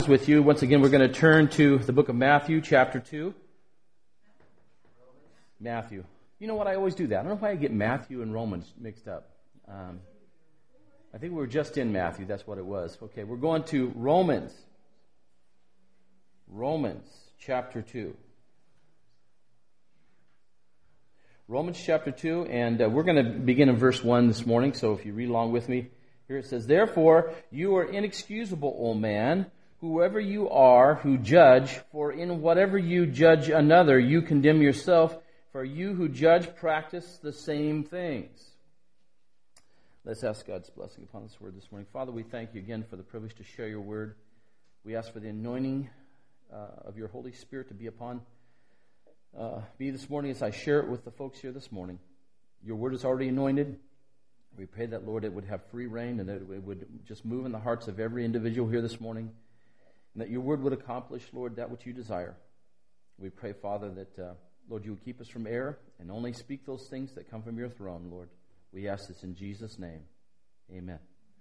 With you once again, we're going to turn to the book of Matthew, chapter 2. Matthew. You know what? I always do that. I don't know why I get Matthew and Romans mixed up. I think we were just in Matthew. That's what it was. Okay, we're going to Romans. Romans, chapter 2. Romans, chapter 2, and we're going to begin in verse 1 this morning, so if you read along with me, here it says, "Therefore, you are inexcusable, O man, whoever you are who judge, for in whatever you judge another, you condemn yourself, for you who judge practice the same things." Let's ask God's blessing upon this word this morning. Father, we thank you again for the privilege to share your word. We ask for the anointing of your Holy Spirit to be upon me this morning as I share it with the folks here this morning. Your word is already anointed. We pray that, Lord, it would have free reign and that it would just move in the hearts of every individual here this morning. And that your word would accomplish, Lord, that which you desire. We pray, Father, that, Lord, you would keep us from error and only speak those things that come from your throne, Lord. We ask this in Jesus' name. Amen.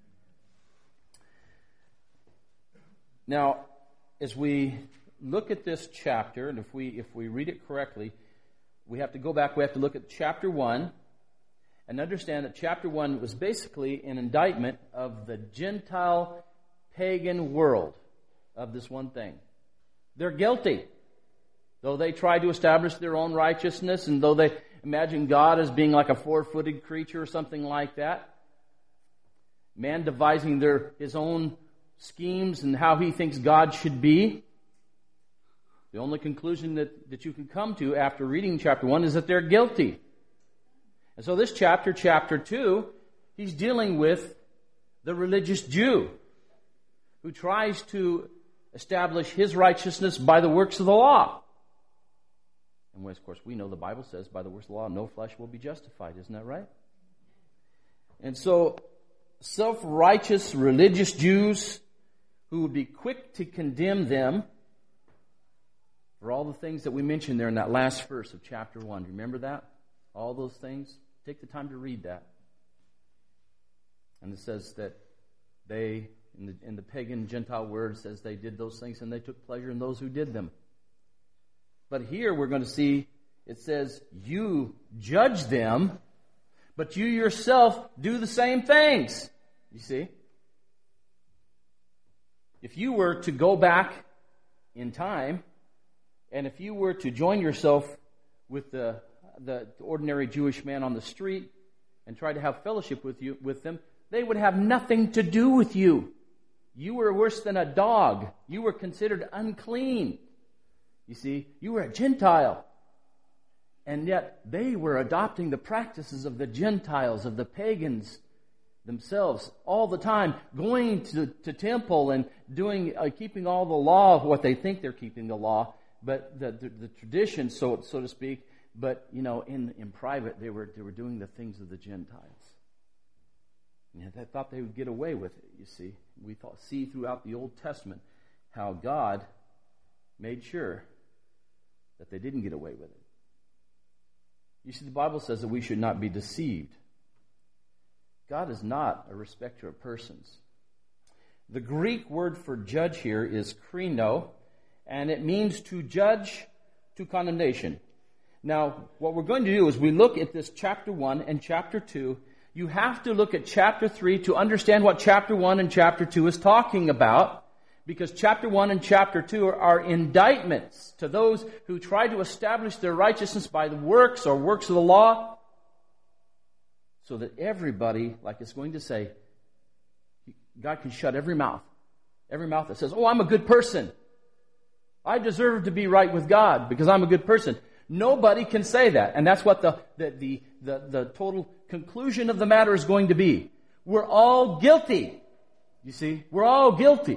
Now, as we look at this chapter, and if we read it correctly, we have to go back, we have to look at chapter 1 and understand that chapter 1 was basically an indictment of the Gentile pagan world. Of this one thing. They're guilty. Though they try to establish their own righteousness, and though they imagine God as being like a four-footed creature or something like that, man devising his own schemes and how he thinks God should be, the only conclusion that you can come to after reading chapter 1 is that they're guilty. And so this chapter 2, he's dealing with the religious Jew who tries to establish his righteousness by the works of the law. And of course, we know the Bible says, by the works of the law, no flesh will be justified. Isn't that right? And so, self-righteous religious Jews who would be quick to condemn them for all the things that we mentioned there in that last verse of chapter 1. Remember that? All those things? Take the time to read that. And it says that they... In the pagan Gentile word says they did those things and they took pleasure in those who did them. But here we're going to see it says you judge them, but you yourself do the same things. You see? If you were to go back in time and if you were to join yourself with the ordinary Jewish man on the street and try to have fellowship with them, they would have nothing to do with you. You were worse than a dog. You were considered unclean. You see, you were a Gentile. And yet they were adopting the practices of the Gentiles, of the pagans themselves, all the time, going to temple and keeping all the law of what they think they're keeping the law, but the tradition, so to speak. But in private, they were doing the things of the Gentiles. And they thought they would get away with it, you see. We see throughout the Old Testament how God made sure that they didn't get away with it. You see, the Bible says that we should not be deceived. God is not a respecter of persons. The Greek word for judge here is krino, and it means to judge to condemnation. Now, what we're going to do is we look at this chapter 1 and chapter 2. You have to look at chapter 3 to understand what chapter 1 and chapter 2 is talking about, because chapter 1 and chapter 2 are indictments to those who try to establish their righteousness by the works or works of the law, so that everybody, like it's going to say, God can shut every mouth that says, "Oh, I'm a good person. I deserve to be right with God because I'm a good person." Nobody can say that, and that's what the total conclusion of the matter is going to be. We're all guilty. You see, we're all guilty.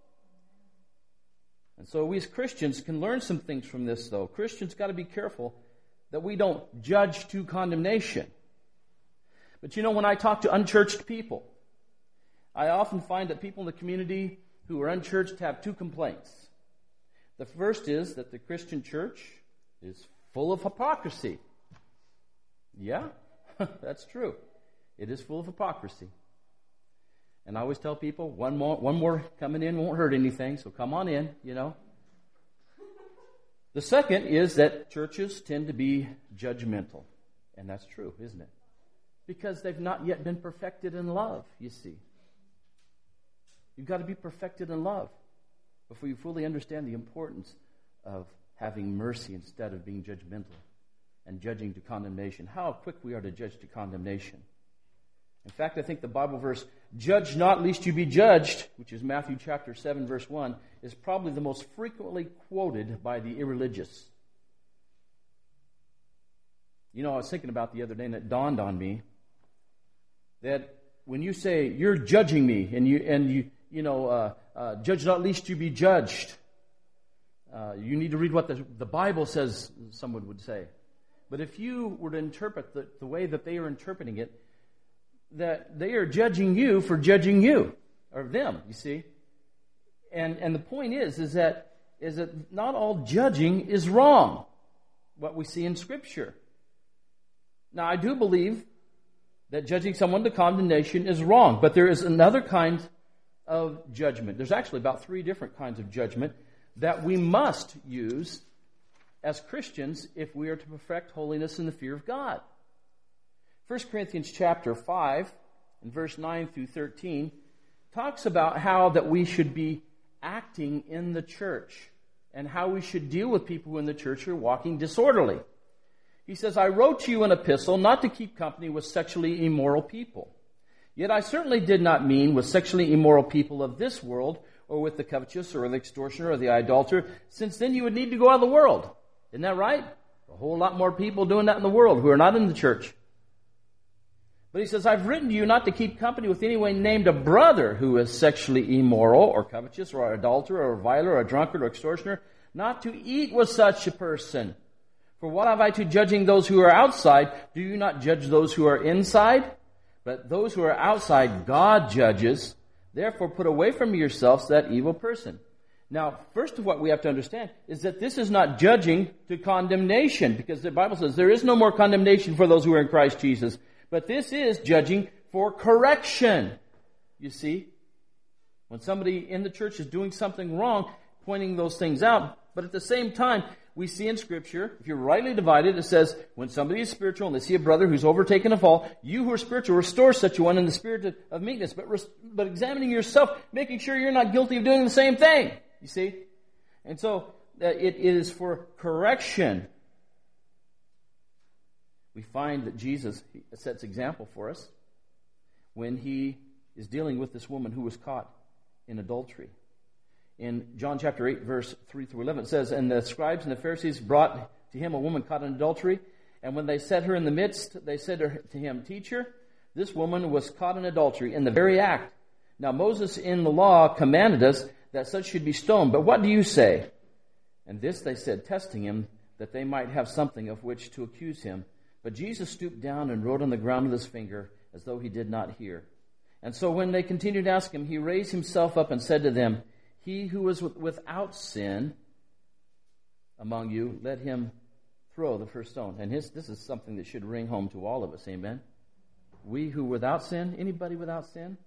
And so we as Christians can learn some things from this, though. Christians got to be careful that we don't judge to condemnation. But when I talk to unchurched people, I often find that people in the community who are unchurched have two complaints. The first is that the Christian church is full of hypocrisy. Yeah, that's true. It is full of hypocrisy. And I always tell people, one more coming in won't hurt anything, so come on in, The second is that churches tend to be judgmental. And that's true, isn't it? Because they've not yet been perfected in love, you see. You've got to be perfected in love before you fully understand the importance of having mercy instead of being judgmental and judging to condemnation. How quick we are to judge to condemnation. In fact, I think the Bible verse, "Judge not, lest you be judged," which is Matthew chapter 7, verse 1, is probably the most frequently quoted by the irreligious. I was thinking about the other day, and it dawned on me that when you say, "You're judging me," and you "Judge not, lest you be judged," you need to read what the Bible says, someone would say. But if you were to interpret the way that they are interpreting it, that they are judging you for judging you, or them, you see. And the point is that not all judging is wrong, what we see in Scripture. Now, I do believe that judging someone to condemnation is wrong, but there is another kind of judgment. There's actually about 3 different kinds of judgment that we must use as Christians if we are to perfect holiness in the fear of God. 1 Corinthians chapter 5 and verse 9 through 13 talks about how that we should be acting in the church and how we should deal with people who in the church are walking disorderly. He says, "I wrote to you an epistle not to keep company with sexually immoral people. Yet I certainly did not mean with sexually immoral people of this world, or with the covetous, or the extortioner, or the idolater, since then you would need to go out of the world." Isn't that right? A whole lot more people doing that in the world who are not in the church. But he says, "I've written to you not to keep company with anyone named a brother who is sexually immoral, or covetous, or adulterer, or reviler, or drunkard, or extortioner, not to eat with such a person. For what have I to judging those who are outside? Do you not judge those who are inside? But those who are outside, God judges. Therefore put away from yourselves that evil person." Now, first of what we have to understand is that this is not judging to condemnation, because the Bible says there is no more condemnation for those who are in Christ Jesus. But this is judging for correction. You see? When somebody in the church is doing something wrong, pointing those things out. But at the same time, we see in Scripture, if you're rightly divided, it says, when somebody is spiritual and they see a brother who's overtaken a fall, you who are spiritual, restore such a one in the spirit of meekness. But examining yourself, making sure you're not guilty of doing the same thing. You see? And so, it is for correction. We find that Jesus sets example for us when he is dealing with this woman who was caught in adultery. In John chapter 8, verse 3 through 11, it says, "And the scribes and the Pharisees brought to him a woman caught in adultery. And when they set her in the midst, they said to him, 'Teacher, this woman was caught in adultery in the very act. Now Moses in the law commanded us that such should be stoned. But what do you say?' And this they said, testing him, that they might have something of which to accuse him. But Jesus stooped down and wrote on the ground with his finger, as though he did not hear. And so when they continued to ask him, he raised himself up and said to them, 'He who was without sin among you, let him throw the first stone.'" And this is something that should ring home to all of us, amen? We who without sin, anybody without sin?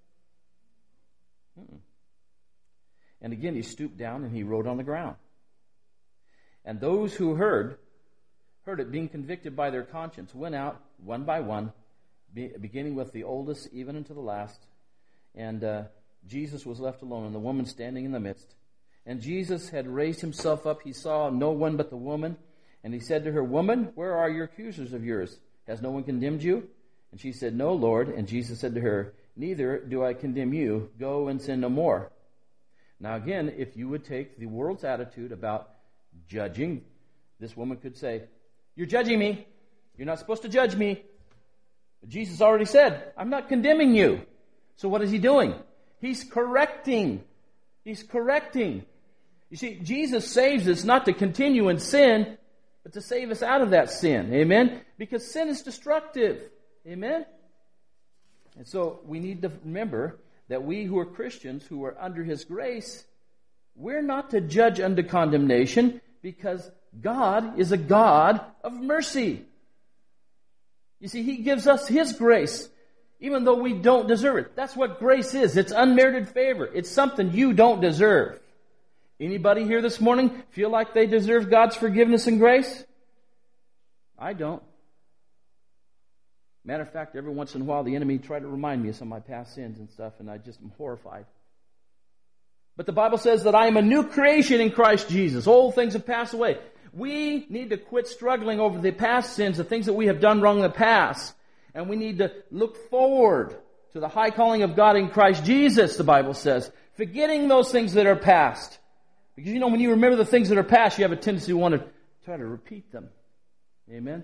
And again, he stooped down and he wrote on the ground. And those who heard it, being convicted by their conscience, went out one by one, beginning with the oldest even unto the last. And Jesus was left alone, and the woman standing in the midst. And Jesus had raised himself up. He saw no one but the woman. And he said to her, "Woman, where are your accusers of yours? Has no one condemned you?" And she said, "No, Lord." And Jesus said to her, "Neither do I condemn you. Go and sin no more." Now again, if you would take the world's attitude about judging, this woman could say, "You're judging me. You're not supposed to judge me." But Jesus already said, "I'm not condemning you." So what is he doing? He's correcting. He's correcting. You see, Jesus saves us not to continue in sin, but to save us out of that sin. Amen? Because sin is destructive. Amen? And so we need to remember that we who are Christians, who are under his grace, we're not to judge unto condemnation, because God is a God of mercy. You see, he gives us his grace even though we don't deserve it. That's what grace is. It's unmerited favor. It's something you don't deserve. Anybody here this morning feel like they deserve God's forgiveness and grace? I don't. Matter of fact, every once in a while the enemy tried to remind me of some of my past sins and stuff, and I just am horrified. But the Bible says that I am a new creation in Christ Jesus. Old things have passed away. We need to quit struggling over the past sins, the things that we have done wrong in the past. And we need to look forward to the high calling of God in Christ Jesus, the Bible says. Forgetting those things that are past. Because when you remember the things that are past, you have a tendency to want to try to repeat them. Amen?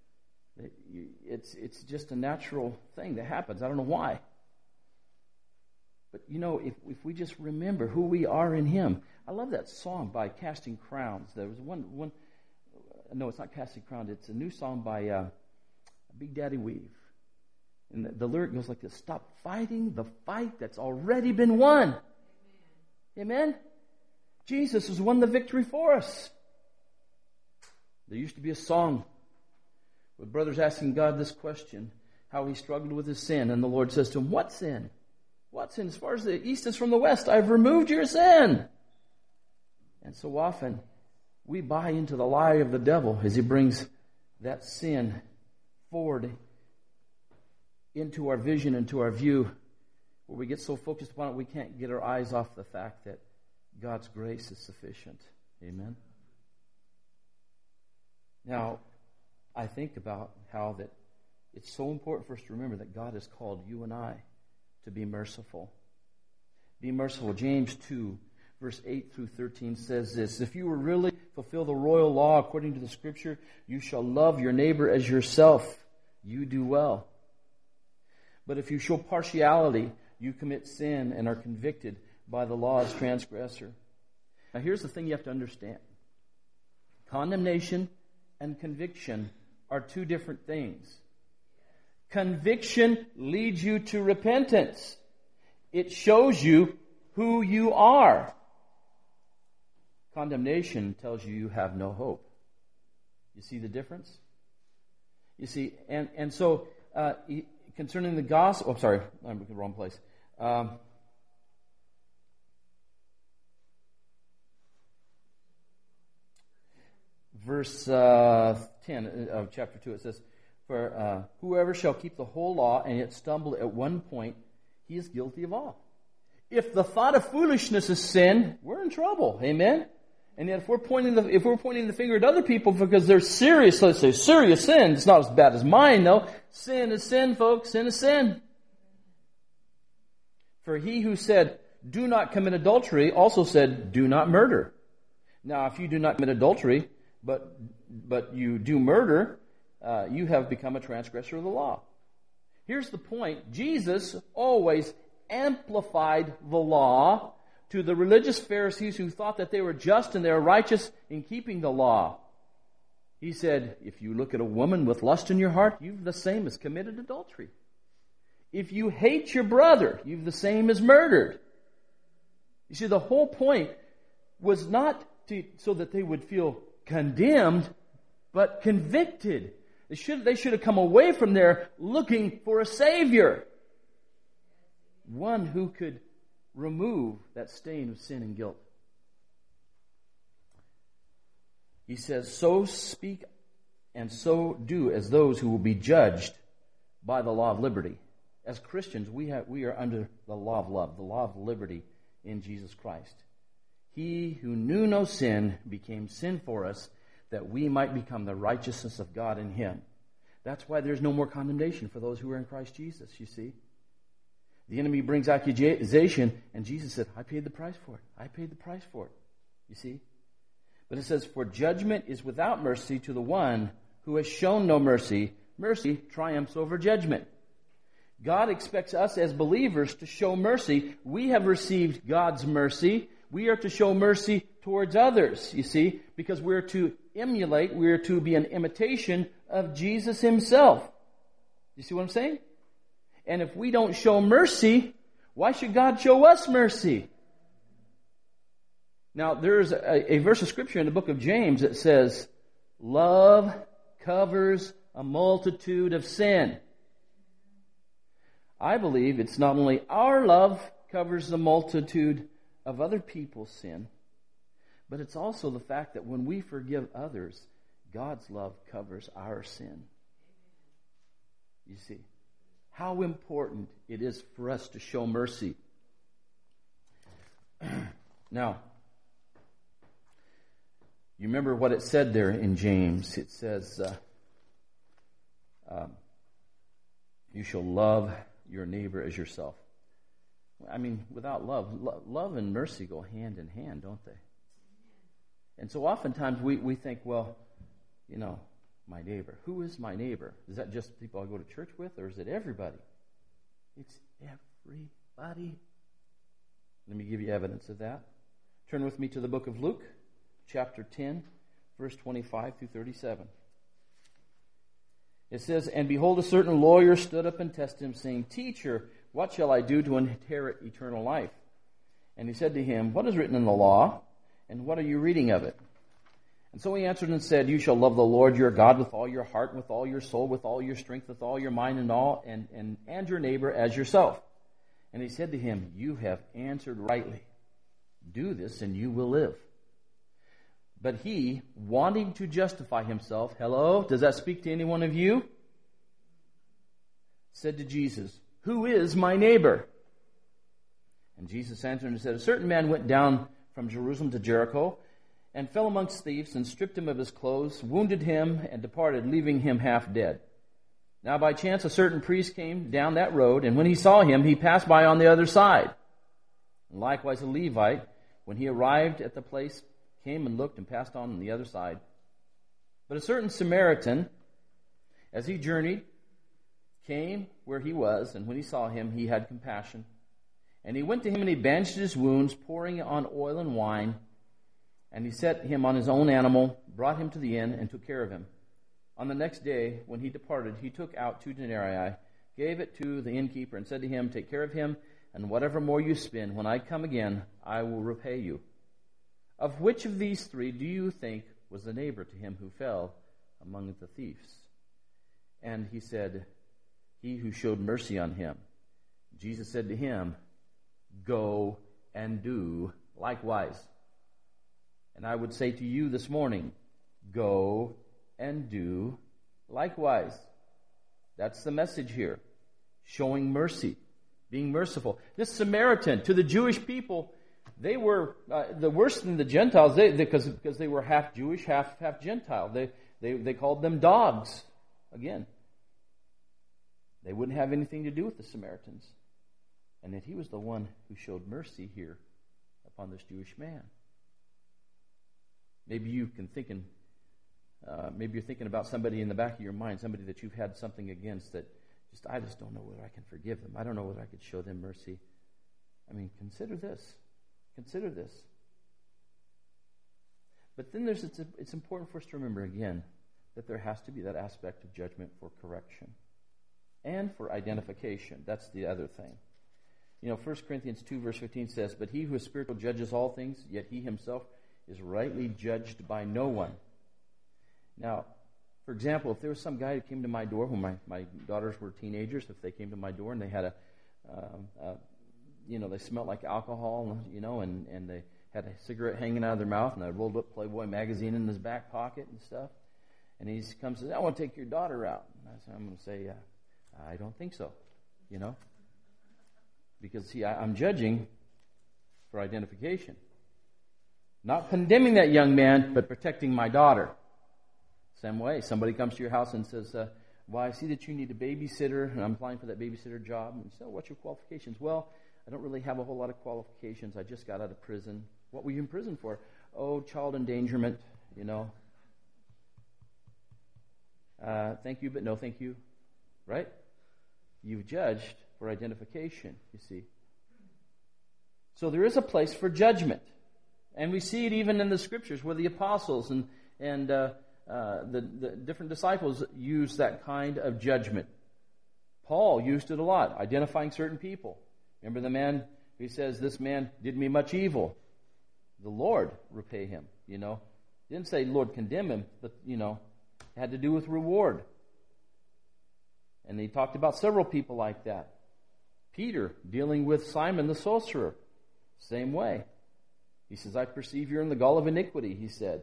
It's just a natural thing that happens. I don't know why. But if we just remember who we are in Him. I love that song by Casting Crowns. There was one. No, it's not Casting Crowns. It's a new song by Big Daddy Weave. And the lyric goes like this: stop fighting the fight that's already been won. Amen? Jesus has won the victory for us. There used to be a song with brothers asking God this question, how he struggled with his sin. And the Lord says to him, what sin? What sin? As far as the east is from the west, I've removed your sin. And so often, we buy into the lie of the devil as he brings that sin forward into our vision, into our view, where we get so focused upon it, we can't get our eyes off the fact that God's grace is sufficient. Amen? Now, I think about how that it's so important for us to remember that God has called you and I to be merciful. Be merciful. James 2, verse 8 through 13 says this: if you will really fulfill the royal law according to the Scripture, you shall love your neighbor as yourself. You do well. But if you show partiality, you commit sin and are convicted by the law's transgressor. Now here's the thing you have to understand. Condemnation and conviction are two different things. Conviction leads you to repentance. It shows you who you are. Condemnation tells you you have no hope. You see the difference? You see, and so concerning the gospel, I'm in the wrong place. Verse 10 of chapter 2, it says, for whoever shall keep the whole law and yet stumble at one point, he is guilty of all. If the thought of foolishness is sin, we're in trouble. Amen? And yet if we're pointing the finger at other people because they're serious, let's say serious sin, it's not as bad as mine though. Sin is sin, folks. Sin is sin. For he who said, do not commit adultery, also said, do not murder. Now if you do not commit adultery, but you do murder, you have become a transgressor of the law. Here's the point. Jesus always amplified the law to the religious Pharisees who thought that they were just and they were righteous in keeping the law. He said, if you look at a woman with lust in your heart, you've the same as committed adultery. If you hate your brother, you've the same as murdered. You see, the whole point was not so that they would feel condemned, but convicted. They should have come away from there looking for a Savior. One who could remove that stain of sin and guilt. He says, so speak and so do as those who will be judged by the law of liberty. As Christians, we are under the law of love, the law of liberty in Jesus Christ. He who knew no sin became sin for us, that we might become the righteousness of God in Him. That's why there's no more condemnation for those who are in Christ Jesus, you see. The enemy brings accusation, and Jesus said, I paid the price for it. I paid the price for it. You see? But it says, for judgment is without mercy to the one who has shown no mercy. Mercy triumphs over judgment. God expects us as believers to show mercy. We have received God's mercy. We are to show mercy towards others, you see, because we're to emulate, we're to be an imitation of Jesus Himself. You see what I'm saying? And if we don't show mercy, why should God show us mercy? Now, there's a verse of Scripture in the book of James that says, love covers a multitude of sin. I believe it's not only our love covers the multitude of other people's sin, but it's also the fact that when we forgive others, God's love covers our sin. You see, how important it is for us to show mercy. Now, you remember what it said there in James. It says, you shall love your neighbor as yourself. I mean, without love and mercy go hand in hand, don't they? And so oftentimes we think, well, you know, my neighbor. Who is my neighbor? Is that just people I go to church with, or is it everybody? It's everybody. Let me give you evidence of that. Turn with me to the book of Luke, chapter 10, verse 25 through 37. It says, "And behold, a certain lawyer stood up and tested him, saying, Teacher, what shall I do to inherit eternal life? And he said to him, What is written in the law, and what are you reading of it? And so he answered and said, You shall love the Lord your God with all your heart, with all your soul, with all your strength, with all your mind, and your neighbor as yourself. And he said to him, You have answered rightly. Do this, and you will live. But he, wanting to justify himself," hello, does that speak to any one of you? "Said to Jesus, Who is my neighbor? And Jesus answered and said, A certain man went down from Jerusalem to Jericho, and fell amongst thieves, and stripped him of his clothes, wounded him, and departed, leaving him half dead. Now by chance a certain priest came down that road, and when he saw him, he passed by on the other side. And likewise a Levite, when he arrived at the place, came and looked and passed on the other side. But a certain Samaritan, as he journeyed, came where he was, and when he saw him, he had compassion. And he went to him and he bandaged his wounds, pouring on oil and wine. And he set him on his own animal, brought him to the inn, and took care of him. On the next day, when he departed, he took out 2 denarii, gave it to the innkeeper, and said to him, Take care of him, and whatever more you spend, when I come again, I will repay you. Of which of these 3 do you think was the neighbor to him who fell among the thieves? And he said, He who showed mercy on him. Jesus said to him, Go and do likewise. And I would say to you this morning, go and do likewise. That's the message here. Showing mercy, being merciful. This Samaritan, to the Jewish people, they were the worse than the Gentiles, because they were half Jewish, half Gentile. They called them dogs. Again, they wouldn't have anything to do with the Samaritans. And yet he was the one who showed mercy here upon this Jewish man. Maybe you're thinking about somebody in the back of your mind, somebody that you've had something against that I just don't know whether I can forgive them. I don't know whether I could show them mercy. I mean, consider this. Consider this. But then it's important for us to remember again that there has to be that aspect of judgment for correction and for identification. That's the other thing. You know, 1 Corinthians 2 verse 15 says, But he who is spiritual judges all things, yet he himself is rightly judged by no one. Now, for example, if there was some guy who came to my door when my daughters were teenagers, if they came to my door and they had they smelled like alcohol, and they had a cigarette hanging out of their mouth, and I rolled up Playboy magazine in his back pocket and stuff, and he comes and says, I want to take your daughter out. And I'm going to say, I don't think so, because, see, I'm judging for identification. Not condemning that young man, but protecting my daughter. Same way, somebody comes to your house and says, well, I see that you need a babysitter, and I'm applying for that babysitter job. And you say, what's your qualifications? Well, I don't really have a whole lot of qualifications. I just got out of prison. What were you in prison for? Oh, child endangerment, Thank you, but no thank you. Right? You've judged for identification, you see. So there is a place for judgment. And we see it even in the Scriptures where the apostles and the different disciples use that kind of judgment. Paul used it a lot, identifying certain people. Remember the man who says, this man did me much evil. The Lord repay him, Didn't say Lord condemn him, but, it had to do with reward. And he talked about several people like that. Peter dealing with Simon the sorcerer, same way. He says, I perceive you're in the gall of iniquity, he said.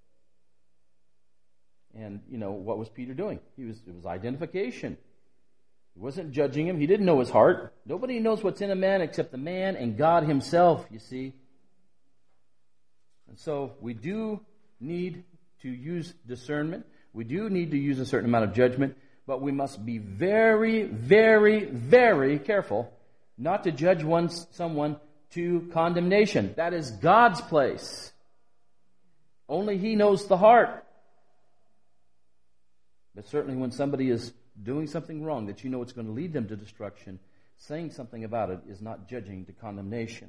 And, what was Peter doing? It was identification. He wasn't judging him. He didn't know his heart. Nobody knows what's in a man except the man and God himself, you see. And so we do need to use discernment. We do need to use a certain amount of judgment, but we must be very, very, very careful not to judge someone to condemnation. That is God's place. Only He knows the heart. But certainly when somebody is doing something wrong that you know it's going to lead them to destruction, saying something about it is not judging to condemnation.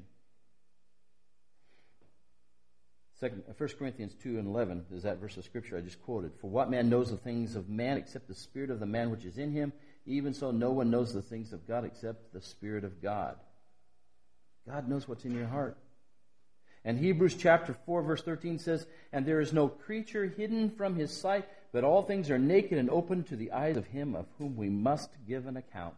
1 Corinthians 2:11 is that verse of Scripture I just quoted. For what man knows the things of man except the spirit of the man which is in him? Even so no one knows the things of God except the Spirit of God. God knows what's in your heart. And Hebrews chapter 4 verse 13 says, and there is no creature hidden from His sight, but all things are naked and open to the eyes of Him of whom we must give an account.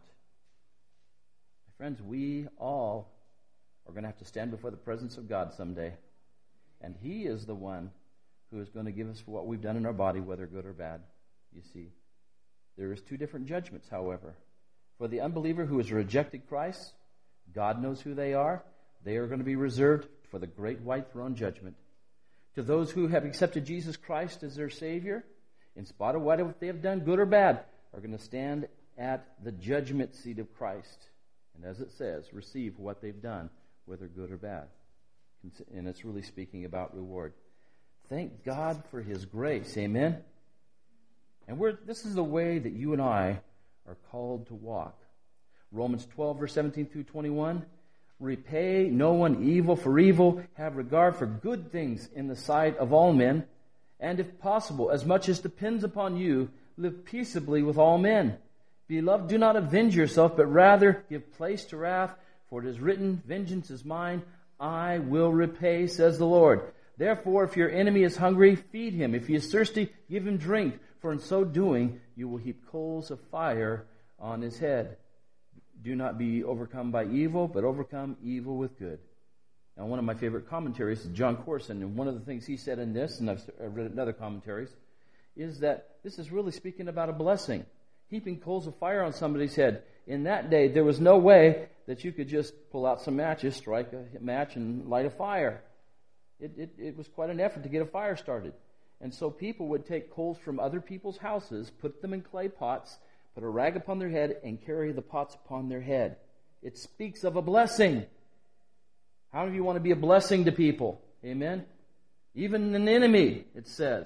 My friends, we all are going to have to stand before the presence of God someday. And He is the one who is going to give us for what we've done in our body, whether good or bad. You see, there is two different judgments, however. For the unbeliever who has rejected Christ, God knows who they are. They are going to be reserved for the great white throne judgment. To those who have accepted Jesus Christ as their Savior, in spite of what they have done, good or bad, are going to stand at the judgment seat of Christ. And as it says, receive what they've done, whether good or bad. And it's really speaking about reward. Thank God for His grace. Amen? And this is the way that you and I are called to walk. Romans 12, verse 17 through 21. Repay no one evil for evil. Have regard for good things in the sight of all men. And if possible, as much as depends upon you, live peaceably with all men. Beloved, do not avenge yourself, but rather give place to wrath. For it is written, vengeance is mine, I will repay, says the Lord. Therefore, if your enemy is hungry, feed him. If he is thirsty, give him drink. For in so doing, you will heap coals of fire on his head. Do not be overcome by evil, but overcome evil with good. Now, one of my favorite commentaries is John Corson, and one of the things he said in this, and I've read it in other commentaries, is that this is really speaking about a blessing. Heaping coals of fire on somebody's head. In that day, there was no way that you could just pull out some matches, strike a match, and light a fire. It was quite an effort to get a fire started. And so people would take coals from other people's houses, put them in clay pots, put a rag upon their head, and carry the pots upon their head. It speaks of a blessing. How many of you want to be a blessing to people? Amen? Even an enemy, it says.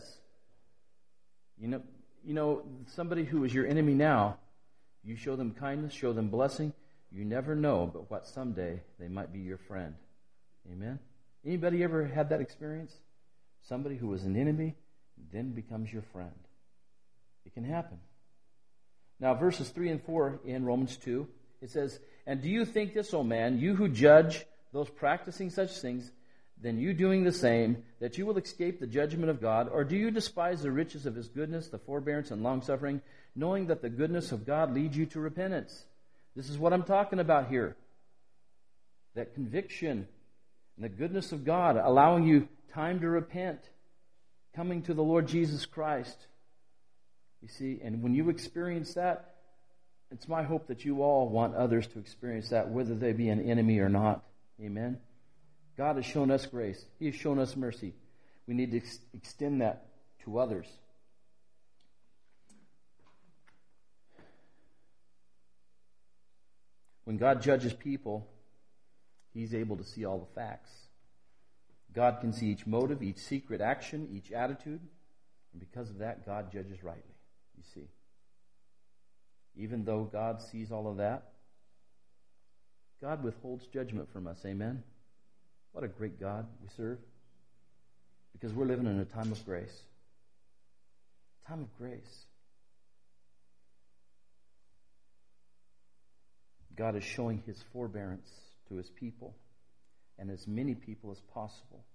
You know, somebody who is your enemy now, you show them kindness, show them blessing. You never know but what someday they might be your friend. Amen? Anybody ever had that experience? Somebody who was an enemy then becomes your friend. It can happen. Now, verses 3 and 4 in Romans 2, it says, and do you think this, O man, you who judge those practicing such things, then you doing the same, that you will escape the judgment of God? Or do you despise the riches of His goodness, the forbearance and long-suffering, knowing that the goodness of God leads you to repentance? This is what I'm talking about here. That conviction and the goodness of God allowing you time to repent, coming to the Lord Jesus Christ. You see, and when you experience that, it's my hope that you all want others to experience that, whether they be an enemy or not. Amen? God has shown us grace. He has shown us mercy. We need to extend that to others. When God judges people, He's able to see all the facts. God can see each motive, each secret action, each attitude. And because of that, God judges rightly, you see. Even though God sees all of that, God withholds judgment from us. Amen? What a great God we serve. Because we're living in a time of grace. Time of grace. God is showing His forbearance to His people, and as many people as possible.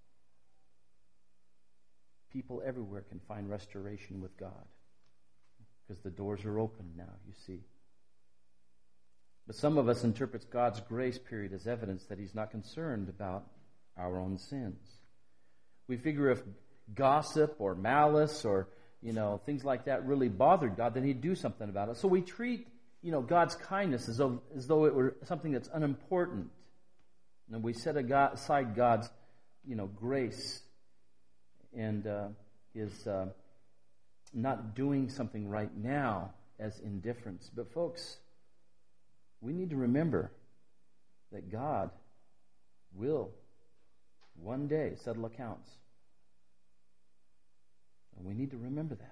People everywhere can find restoration with God, because the doors are open now, you see. But some of us interpret God's grace period as evidence that He's not concerned about our own sins. We figure if gossip or malice or, things like that really bothered God, then He'd do something about it. So we treat, God's kindness as though it were something that's unimportant. And we set aside God's, grace and His not doing something right now as indifference. But folks, we need to remember that God will one day settle accounts. And we need to remember that.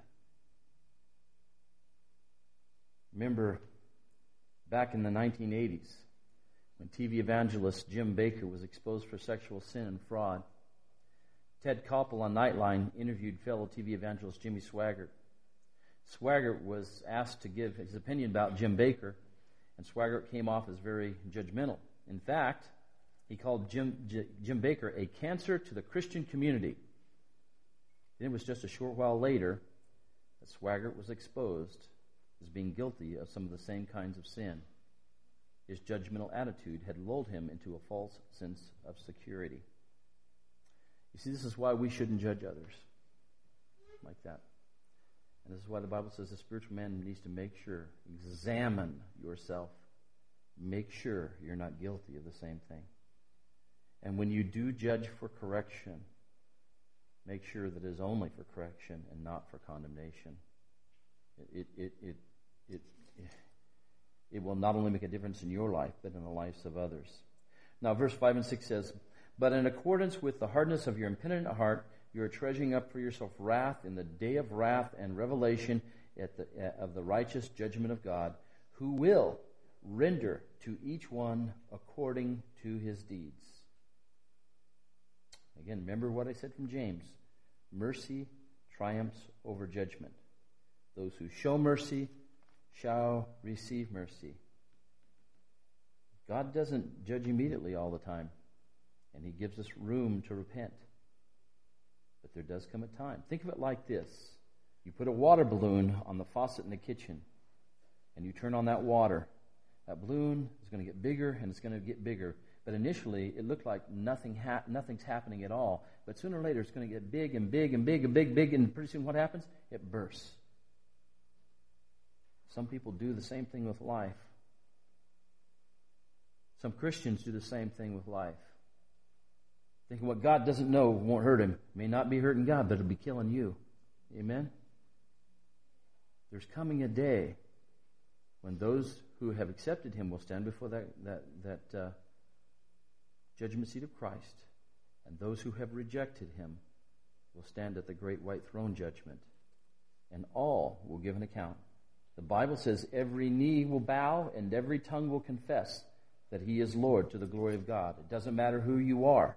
Remember back in the 1980s when TV evangelist Jim Bakker was exposed for sexual sin and fraud. Ted Koppel on Nightline interviewed fellow TV evangelist Jimmy Swaggart. Swaggart was asked to give his opinion about Jim Bakker, and Swaggart came off as very judgmental. In fact, he called Jim Bakker a cancer to the Christian community. Then it was just a short while later that Swaggart was exposed as being guilty of some of the same kinds of sin. His judgmental attitude had lulled him into a false sense of security. You see, this is why we shouldn't judge others like that. And this is why the Bible says the spiritual man needs to make sure, examine yourself, make sure you're not guilty of the same thing. And when you do judge for correction, make sure that it is only for correction and not for condemnation. It will not only make a difference in your life, but in the lives of others. Now, verse 5 and 6 says, "But in accordance with the hardness of your impenitent heart, you are treasuring up for yourself wrath in the day of wrath and revelation of the righteous judgment of God, who will render to each one according to his deeds." Again, remember what I said from James. Mercy triumphs over judgment. Those who show mercy shall receive mercy. God doesn't judge immediately all the time, and He gives us room to repent. But there does come a time. Think of it like this. You put a water balloon on the faucet in the kitchen, and you turn on that water. That balloon is going to get bigger, and it's going to get bigger. But initially, it looked like nothing's happening at all. But sooner or later, it's going to get big and big and big and big, and pretty soon what happens? It bursts. Some people do the same thing with life. Some Christians do the same thing with life. Thinking what God doesn't know won't hurt him. It may not be hurting God, but it'll be killing you. Amen? There's coming a day when those who have accepted Him will stand before that judgment seat of Christ, and those who have rejected Him will stand at the great white throne judgment, and all will give an account. The Bible says every knee will bow and every tongue will confess that He is Lord to the glory of God. It doesn't matter who you are.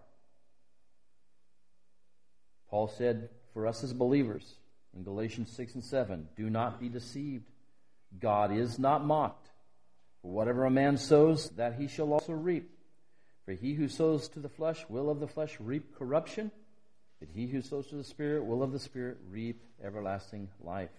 Paul said for us as believers in Galatians 6 and 7, "Do not be deceived. God is not mocked. For whatever a man sows, that he shall also reap. For he who sows to the flesh will of the flesh reap corruption, but he who sows to the Spirit will of the Spirit reap everlasting life."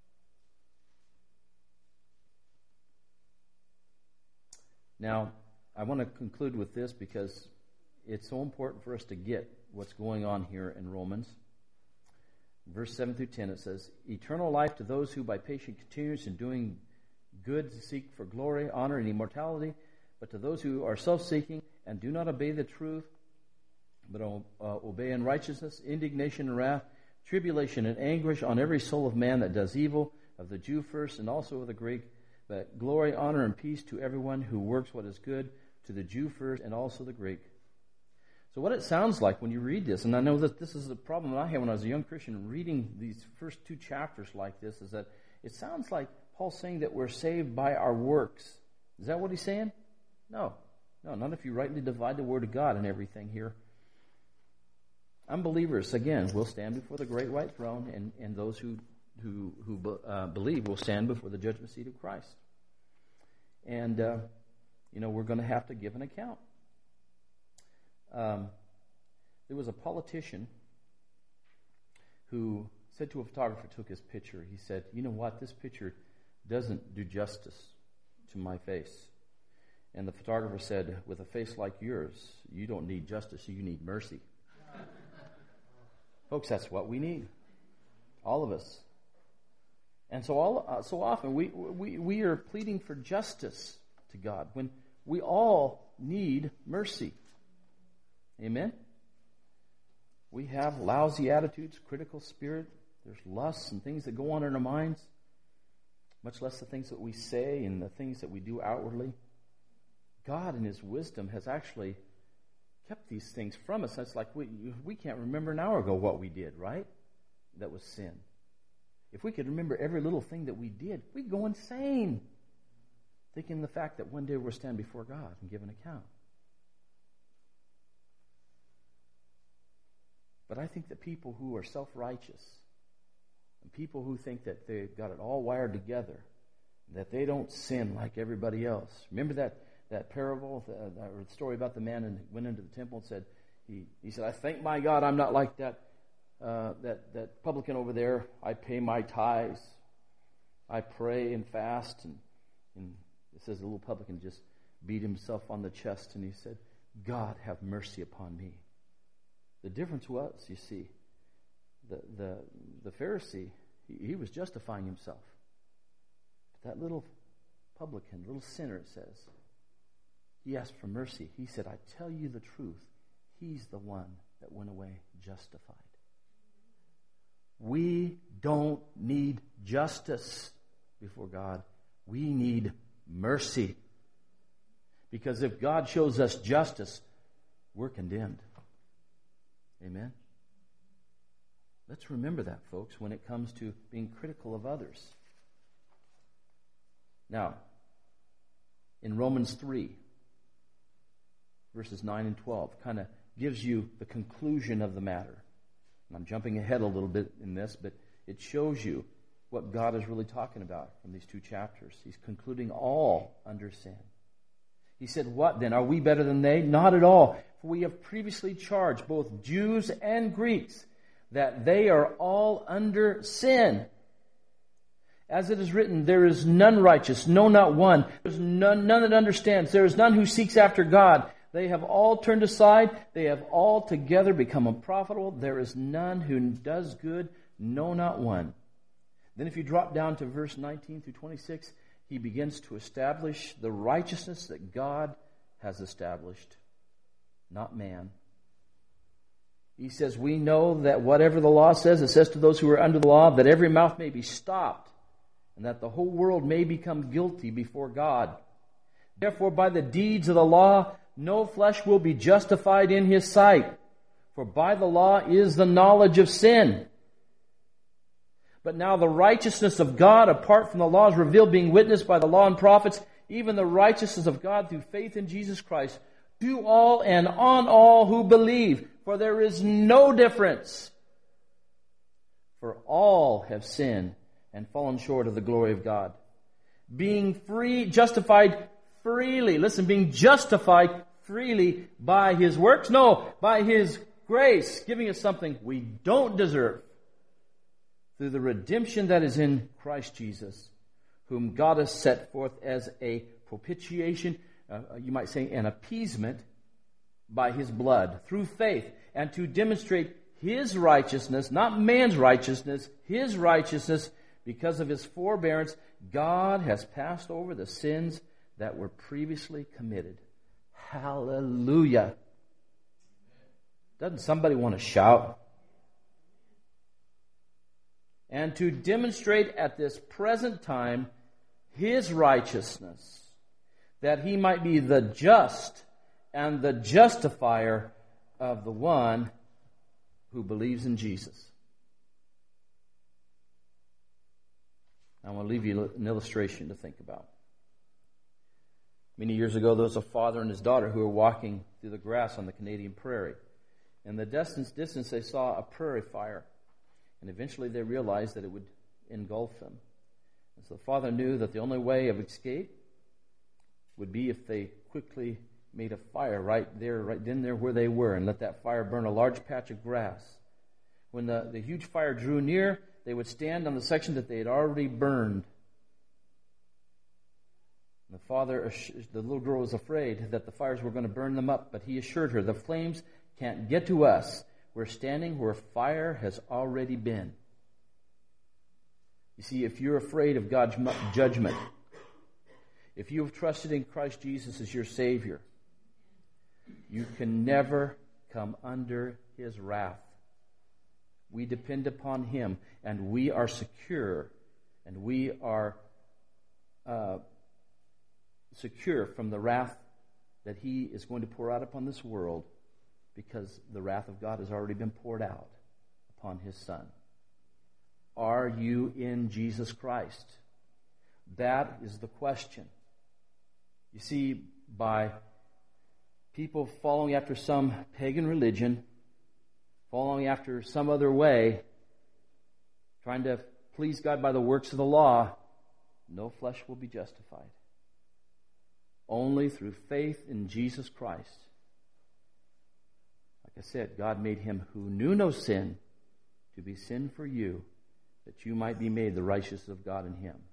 Now, I want to conclude with this because it's so important for us to get what's going on here in Romans. Verse 7 through 10, it says, "Eternal life to those who by patient continuance in doing good seek for glory, honor, and immortality, but to those who are self-seeking and do not obey the truth, but obey unrighteousness, indignation and wrath, tribulation and anguish on every soul of man that does evil, of the Jew first and also of the Greek, but glory, honor, and peace to everyone who works what is good, to the Jew first and also the Greek." So what it sounds like when you read this, and I know that this is a problem that I had when I was a young Christian reading these first two chapters like this, is that it sounds like Paul's saying that we're saved by our works. Is that what he's saying? No, not if you rightly divide the Word of God and everything here. Unbelievers, again, will stand before the great white throne, and those who believe will stand before the judgment seat of Christ. And, we're going to have to give an account. There was a politician who said to a photographer who took his picture, he said, "You know what, this picture doesn't do justice to my face. And the photographer said, with a face like yours, you don't need justice, you need mercy. Folks, that's what we need. All of us. And so so often we are pleading for justice to God when we all need mercy. Amen? We have lousy attitudes, critical spirit. There's lusts and things that go on in our minds, much less the things that we say and the things that we do outwardly. God in His wisdom has actually kept these things from us. It's like we can't remember an hour ago what we did, right? That was sin. If we could remember every little thing that we did, we'd go insane, thinking the fact that one day we'll stand before God and give an account. But I think that people who are self-righteous and people who think that they've got it all wired together, that they don't sin like everybody else. Remember that parable, the story about the man who went into the temple and said, he said, I thank my God I'm not like that publican over there. I pay my tithes. I pray and fast. And it says the little publican just beat himself on the chest and he said, God, have mercy upon me. The difference was, you see, the Pharisee, he was justifying himself. But that little publican, little sinner, it says, he asked for mercy. He said, I tell you the truth, he's the one that went away justified. We don't need justice before God. We need mercy. Because if God shows us justice, we're condemned. Amen? Let's remember that, folks, when it comes to being critical of others. Now, in Romans 3, verses 9 and 12, kind of gives you the conclusion of the matter. And I'm jumping ahead a little bit in this, but it shows you what God is really talking about from these two chapters. He's concluding all under sin. He said, what then? Are we better than they? Not at all. For we have previously charged both Jews and Greeks that they are all under sin. As it is written, there is none righteous, no, not one. There is none that understands. There is none who seeks after God. They have all turned aside. They have all together become unprofitable. There is none who does good, no, not one. Then if you drop down to verse 19 through 26, he begins to establish the righteousness that God has established, not man. He says, we know that whatever the law says, it says to those who are under the law, that every mouth may be stopped, and that the whole world may become guilty before God. Therefore, by the deeds of the law, no flesh will be justified in His sight. For by the law is the knowledge of sin. But now the righteousness of God apart from the law is revealed, being witnessed by the law and prophets, even the righteousness of God through faith in Jesus Christ, to all and on all who believe. For there is no difference. For all have sinned and fallen short of the glory of God. Being justified freely. Listen, being justified freely by His works? No, by His grace, giving us something we don't deserve. Through the redemption that is in Christ Jesus, whom God has set forth as a propitiation, you might say an appeasement, by His blood, through faith, and to demonstrate His righteousness, not man's righteousness, His righteousness, because of His forbearance, God has passed over the sins that were previously committed. Hallelujah. Doesn't somebody want to shout? And to demonstrate at this present time His righteousness, that He might be the just and the justifier of the one who believes in Jesus. I want to leave you an illustration to think about. Many years ago, there was a father and his daughter who were walking through the grass on the Canadian prairie. In the distance, they saw a prairie fire. And eventually they realized that it would engulf them. And so the father knew that the only way of escape would be if they quickly made a fire right there where they were, and let that fire burn a large patch of grass. When the huge fire drew near, they would stand on the section that they had already burned. And the The little girl was afraid that the fires were going to burn them up, but he assured her, the flames can't get to us. We're standing where fire has already been. You see, if you're afraid of God's judgment, if you have trusted in Christ Jesus as your Savior, you can never come under His wrath. We depend upon Him, and we are secure, and we are secure from the wrath that He is going to pour out upon this world, because the wrath of God has already been poured out upon His Son. Are you in Jesus Christ? That is the question. You see, by people following after some pagan religion, following after some other way, trying to please God by the works of the law, no flesh will be justified. Only through faith in Jesus Christ. Like I said, God made Him who knew no sin to be sin for you, that you might be made the righteousness of God in Him.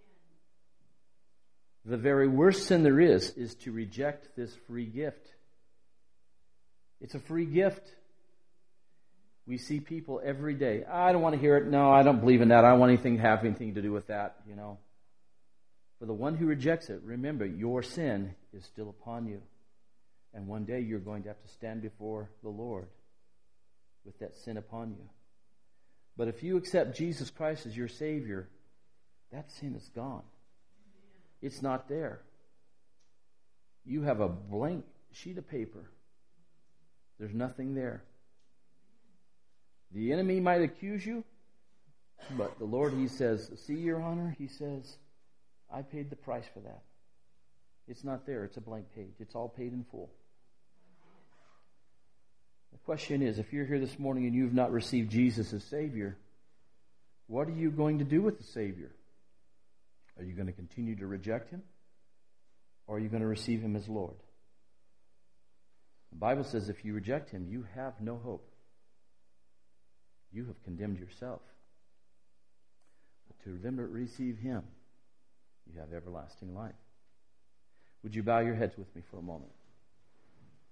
The very worst sin there is to reject this free gift. It's a free gift. We see people every day. I don't want to hear it. No, I don't believe in that. I don't want anything to have anything to do with that, For the one who rejects it, remember, your sin is still upon you. And one day you're going to have to stand before the Lord with that sin upon you. But if you accept Jesus Christ as your Savior, that sin is gone. It's not there. You have a blank sheet of paper. There's nothing there. The enemy might accuse you, but the Lord, He says, see, Your Honor, He says, I paid the price for that. It's not there. It's a blank page. It's all paid in full. The question is, if you're here this morning and you've not received Jesus as Savior, what are you going to do with the Savior? Are you going to continue to reject Him? Or are you going to receive Him as Lord? The Bible says if you reject Him, you have no hope. You have condemned yourself. But to them that receive Him, you have everlasting life. Would you bow your heads with me for a moment?